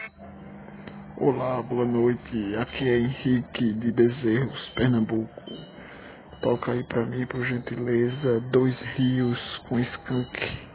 Olá, boa noite. Aqui é Henrique de Bezerros, Pernambuco. Toca aí pra mim, por gentileza, Dois Rios com Skank.